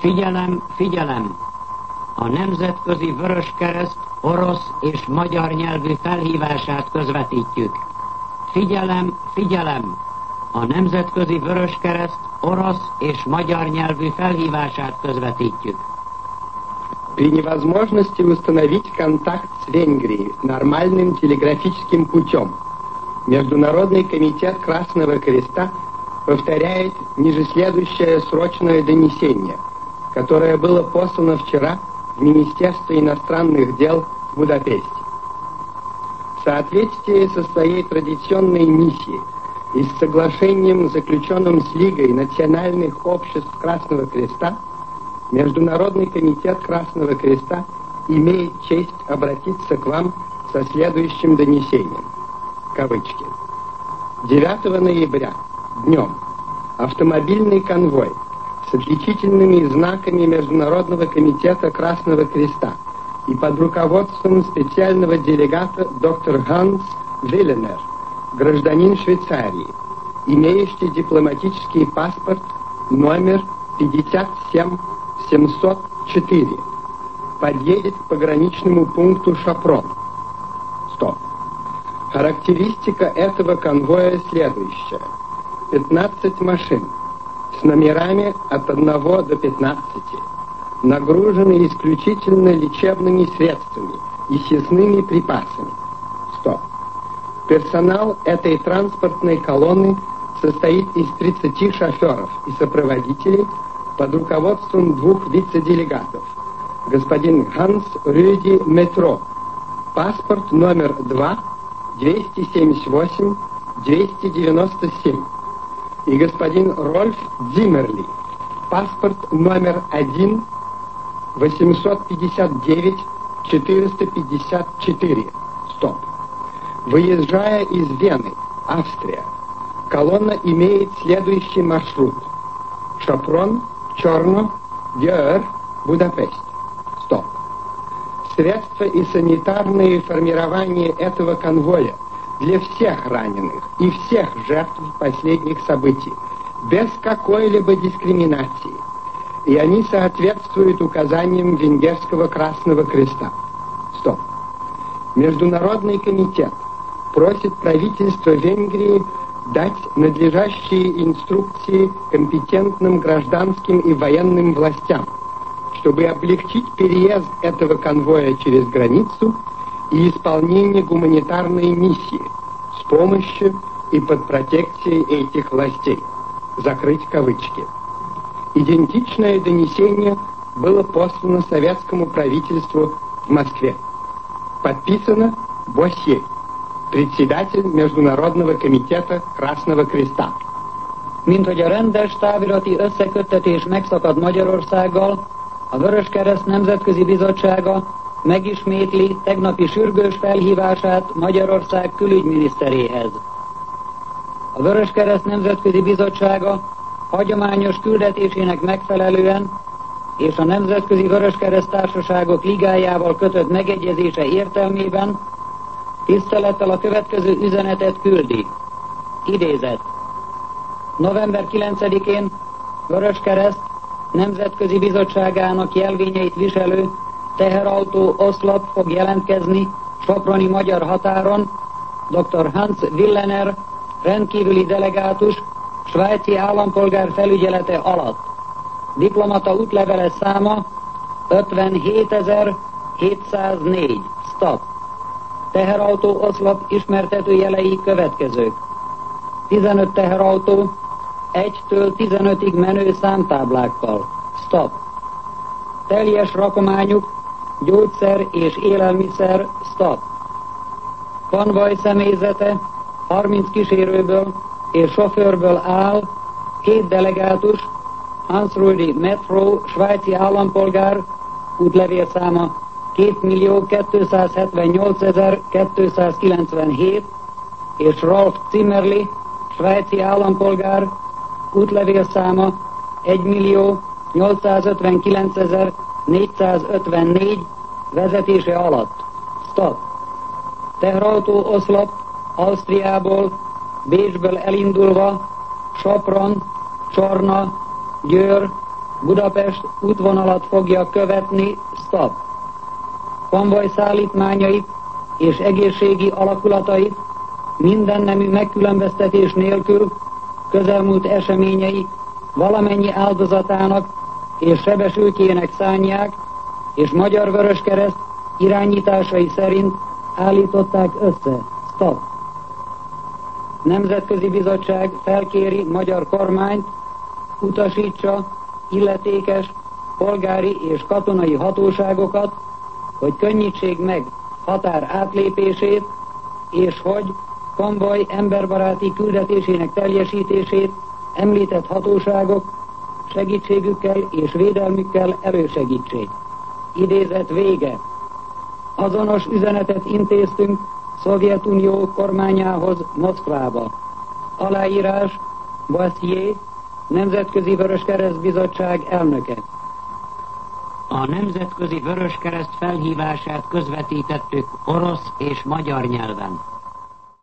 Figyelem, figyelem! A Nemzetközi Vöröskereszt orosz és magyar nyelvű felhívását közvetítjük. Figyelem, figyelem! A Nemzetközi Vöröskereszt orosz és magyar nyelvű felhívását közvetítjük. При невозможности установить контакт с Венгрией нормальным телеграфическим путем, Международный комитет Красного Креста повторяет ниже следующее срочное донесение, которое было послано вчера в Министерство иностранных дел в Будапеште. В соответствии со своей традиционной миссией и с соглашением, заключенным с Лигой национальных обществ Красного Креста, Международный комитет Красного Креста имеет честь обратиться к вам со следующим донесением. Кавычки. 9 ноября днем автомобильный конвой с отличительными знаками Международного комитета Красного Креста и под руководством специального делегата доктор Ханс Вилленер, гражданин Швейцарии, имеющий дипломатический паспорт номер 57704, подъедет к пограничному пункту Шапрон. Стоп. Характеристика этого конвоя следующая. 15 машин с номерами от 1 до 15, нагружены исключительно лечебными средствами и съестными припасами. Стоп. Персонал этой транспортной колонны состоит из 30 шоферов и сопроводителей под руководством 2 вице-делегатов. Господин Ханс Рюди Метро, паспорт номер 2, 278-297. И господин Рольф Дзиммерли, паспорт номер 1, 859-454. Стоп. Выезжая из Вены, Австрия, колонна имеет следующий маршрут. Шапрон, Чорно, Гёр, Будапешт. Стоп. Средства и санитарные формирования этого конвоя для всех раненых и всех жертв последних событий, без какой-либо дискриминации. И они соответствуют указаниям Венгерского Красного Креста. Стоп. Международный комитет просит правительство Венгрии дать надлежащие инструкции компетентным гражданским и военным властям, чтобы облегчить переезд этого конвоя через границу и исполнение гуманитарной миссии с помощью и под протекцией этих властей. Закрыть кавычки. Идентичное донесение было послано советскому правительству в Москве. Подписано Босье, председатель Международного комитета Красного Креста. Mint hogy a rendes távirati összeköttetés megszakad Magyarországgal, a Vöröskereszt Nemzetközi Bizottsága megismétli tegnapi sürgős felhívását Magyarország külügyminiszteréhez. A Vöröskereszt Nemzetközi Bizottsága hagyományos küldetésének megfelelően és a Nemzetközi Vöröskereszt Társaságok Ligájával kötött megegyezése értelmében tisztelettel a következő üzenetet küldi. Idézet. November 9-én Vöröskereszt Nemzetközi Bizottságának jelvényeit viselő teherautó oszlop fog jelentkezni soproni magyar határon dr. Hans Willener rendkívüli delegátus svájci állampolgár felügyelete alatt. Diplomata útlevele száma 57704. Stop. Teherautó oszlop ismertető jelei következők. 15 teherautó 1-től 15-ig menő számtáblákkal. Stop. Teljes rakományuk gyógyszer és élelmiszer. Stop. Konvoj személyzete 30 kísérőből és sofőrből áll, 2 delegátus, Hans Rudi Metro, svájci állampolgár, útlevélszáma 2.278.297, és Rolf Zimmerli, svájci állampolgár, útlevélszáma 1.859.454 vezetése alatt. Stop. Teherautó oszlop Ausztriából, Bécsből elindulva Sopron, Csorna, Győr, Budapest útvonalat fogja követni, stop. Konvoj szállítmányait és egészségi alakulatait minden nemű megkülönböztetés nélkül közelmúlt eseményei valamennyi áldozatának és sebesültjének szánják, és Magyar Vöröskereszt irányításai szerint állították össze. Stop. Nemzetközi Bizottság felkéri magyar kormányt, utasítsa illetékes polgári és katonai hatóságokat, hogy könnyítsék meg határ átlépését, és hogy konvoj emberbaráti küldetésének teljesítését említett hatóságok segítségükkel és védelmükkel elősegítsék. Idézet vége. Azonos üzenetet intéztünk Szovjetunió kormányához Moszkvába. Aláírás Boissier, Nemzetközi Vöröskereszt Bizottság elnöke. A Nemzetközi Vöröskereszt felhívását közvetítettük orosz és magyar nyelven.